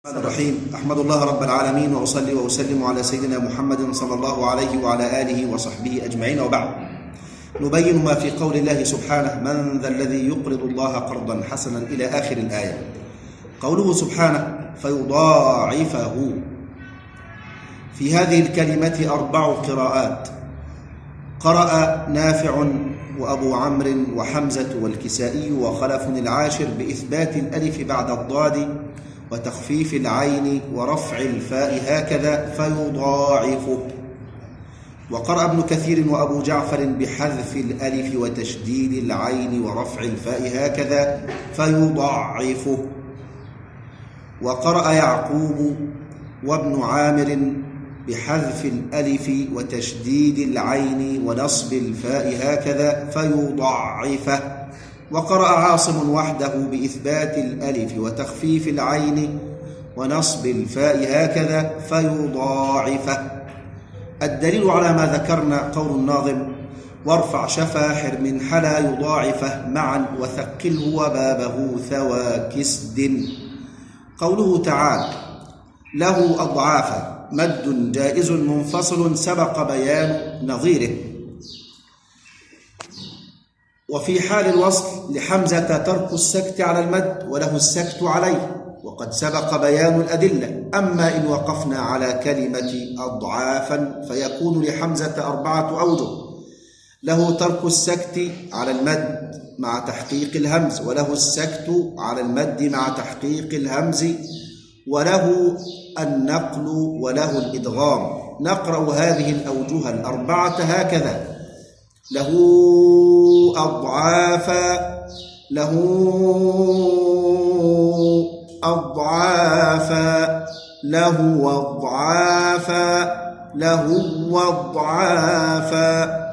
الرحمن الرحيم. أحمد الله رب العالمين وأصلي وأسلم على سيدنا محمد صلى الله عليه وعلى آله وصحبه أجمعين، وبعد. نبين ما في قول الله سبحانه: من ذا الذي يقرض الله قرضا حسنا إلى آخر الآية. قوله سبحانه: فيضاعفه. في هذه الكلمة 4 قراءات. قرأ نافع وأبو عمرو وحمزة والكسائي وخلف العاشر بإثبات الألف بعد الضاد وتخفيف العين ورفع الفاء هكذا فيضاعفه. وقرأ ابن كثير وأبو جعفر بحذف الألف وتشديد العين ورفع الفاء هكذا فيضاعفه. وقرأ يعقوب وابن عامر بحذف الألف وتشديد العين ونصب الفاء هكذا فيضاعفه. وقرأ عاصم وحده بإثبات الألف وتخفيف العين ونصب الفاء هكذا فيضاعفه. الدليل على ما ذكرنا قول الناظم: وارفع شفاحر من حلا يضاعفه معا وثقله وبابه ثوى كسد. قوله تعالى: له أضعافا، مد جائز منفصل سبق بيان نظيره. وفي حال الوصل لحمزة ترك السكت على المد وله السكت عليه، وقد سبق بيان الأدلة. أما إن وقفنا على كلمة أضعافا فيكون لحمزة 4 أوجه: له ترك السكت على المد مع تحقيق الهمز، وله السكت على المد مع تحقيق الهمز، وله النقل، وله الإدغام. نقرأ هذه الأوجه 4 هكذا: له أضعافا، له أضعافا، له أضعافا، له أضعافا.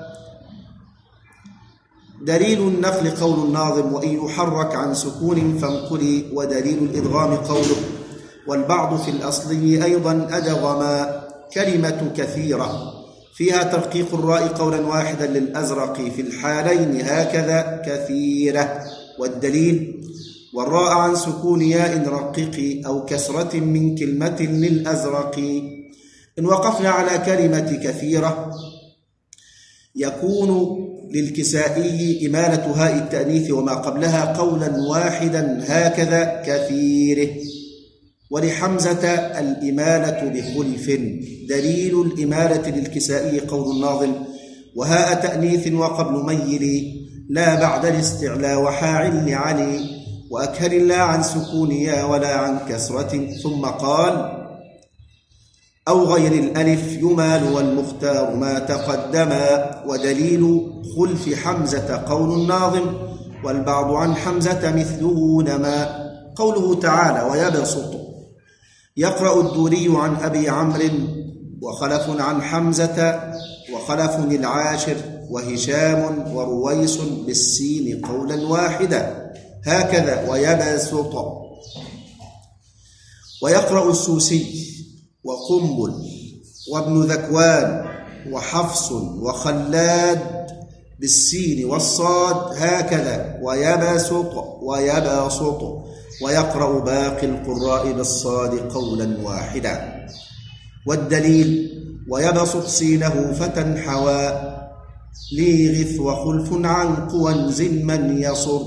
دليل النقل قول الناظم: وإن يحرك عن سكون فانقلي. ودليل الإدغام قوله: والبعض في الأصلي أيضا أدغما. كلمة كثيرة فيها ترقيق الراء قولا واحدا للأزرق في الحالين هكذا كثيرة. والدليل: والراء عن سكون ياء رقيق أو كسرة من كلمة للأزرق. إن وقفنا على كلمة كثيرة يكون للكسائي إمالة هاء التأنيث وما قبلها قولا واحدا هكذا كثيره. ولحمزة الإمالة بخلف. دليل الإمالة للكسائي قول الناظم: وهاء تأنيث وقبل ميل لا بعد الاستعلاء وحاعل لعلي وأكهر لا عن سكون يا ولا عن كسرة. ثم قال: أو غير الألف يمال والمختار ما تقدما. ودليل خلف حمزة قول الناظم: والبعض عن حمزة مثله نما. قوله تعالى: ويبسط. يقرأ الدوري عن أبي عمرو وخلف عن حمزة وخلف العاشر وهشام ورويس بالسين قولا واحدا هكذا ويبسط. ويقرأ السوسي وقنبل وابن ذكوان وحفص وخلاد بالسين والصاد هكذا ويبسط ويبسط. ويقرأ باقي القراء بالصاد قولا واحدا. والدليل: ويبسط سينه فتنحوى ليغث وخلف عن قوى زل من يصر.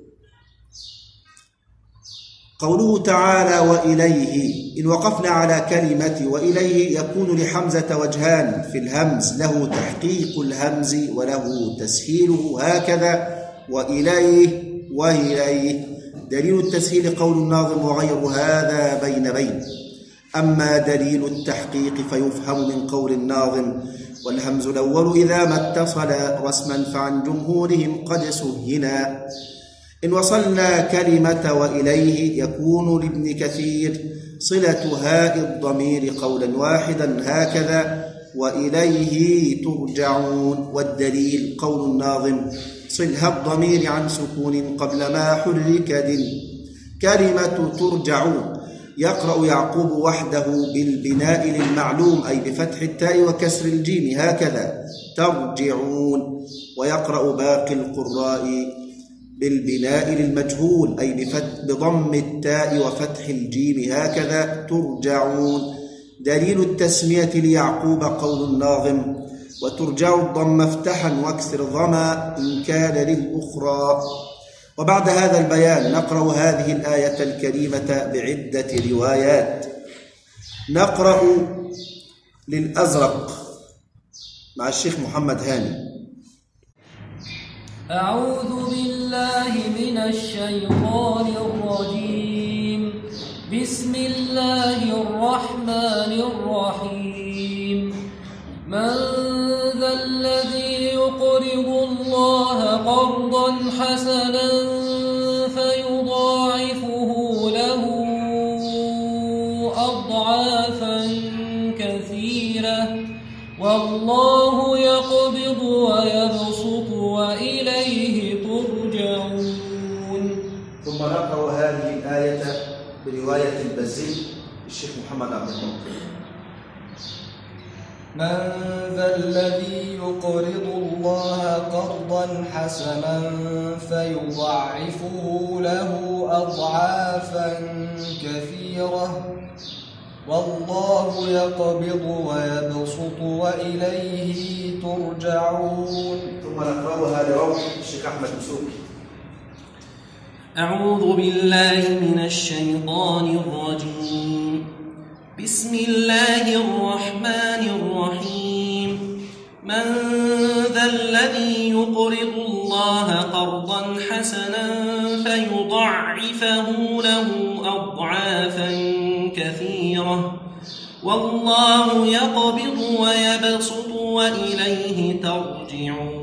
قوله تعالى: وإليه. إن وقفنا على كلمة وإليه يكون لحمزة وجهان في الهمز: له تحقيق الهمز وله تسهيله هكذا وإليه وإليه. دليل التسهيل قول الناظم: وغير هذا بين. أما دليل التحقيق فيفهم من قول الناظم: والهمز الأول إذا ما اتصل رسما فعن جمهورهم قد سهنا. إن وصلنا كلمة وإليه يكون لابن كثير صلة هاء الضمير قولا واحدا هكذا وإليه ترجعون. والدليل قول الناظم: صلها الضمير عن سكون قبل ما حرك دل. كلمة ترجعون. يقرأ يعقوب وحده بالبناء للمعلوم أي بفتح التاء وكسر الجيم هكذا ترجعون. ويقرأ باقي القراء بالبناء للمجهول أي بضم التاء وفتح الجيم هكذا ترجعون. دليل التسمية ليعقوب قول الناظم وترجع الضم افتحا واكسر ضما إن كان للأخرى. وبعد هذا البيان نقرأ هذه الآية الكريمة بعدة روايات. نقرأ للأزرق مع الشيخ محمد هاني. أعوذ بالله من الشيطان الرجيم. بسم الله الرحمن الرحيم. من ذا الذي يقرض الله قرضا حسنا فيضاعفه له أضعافا كثيرة والله يقبض ويبسط وإليه ترجعون. ثم نقرأ هذه الآية برواية البزي الشيخ محمد عبد المنصور. من ذا الذي يقرض الله قرضا حسنا فيضاعفه له أضعافا كثيرة والله يقبض ويبسط وإليه ترجعون. ثم نقرأها لروح الشيخ أحمد مسوكي. أعوذ بالله من الشيطان الرجيم. بسم الله الرحمن الرحيم. من ذا الذي يقرض الله قرضا حسنا فيضاعفه له أضعافا كثيرة والله يقبض ويبسط وإليه ترجعون.